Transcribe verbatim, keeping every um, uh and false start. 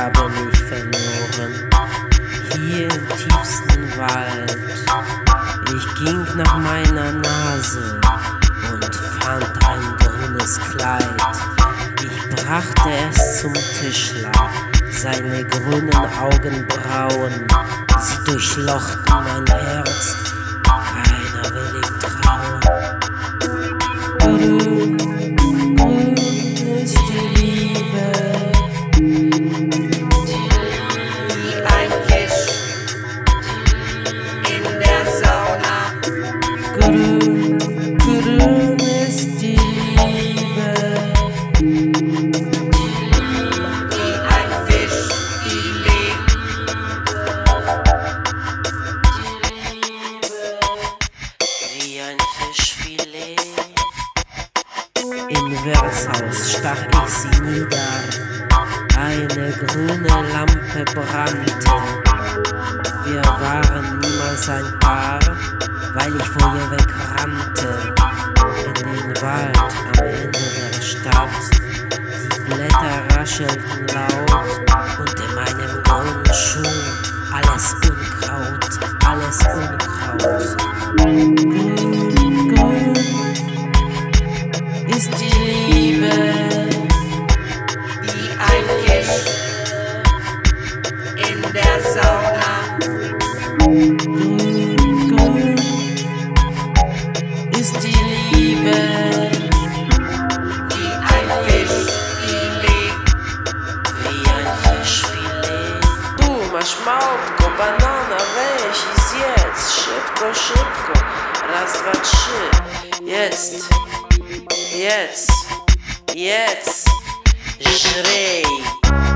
habe mich verloren, hier im tiefsten Wald. Ich ging nach meiner Nase und fand ein grünes Kleid. Ich brachte es zum Tischler, seine grünen Augenbrauen, sie durchlochten mein Herz, keiner will ihm trauen. Grün, grün ist die Liebe, wie ein Fisch in der Sauna. grün, grün ist die Liebe, Wie ein Fischfilet, wie ein Fischfilet. Im Wirtshaus stach ich sie nieder, eine grüne Lampe brannte. Wir waren niemals ein Paar, weil ich vor ihr wegrannte. In den Wald am Ende der Stadt, die Blätter raschelten laut und in meinem grünen Schuh alles Unkraut, alles Unkraut. Grün, grün ist die Liebe, wie ein Fisch in der Sauna. grün, grün ist die Liebe, Wie ein Fischfilet, wie ein Fischfilet. Du, masz małpko, banana, weź i zjedz, szybko, szybko, raz, dwa, trzy, jetzt, jetzt, jetzt, żryj.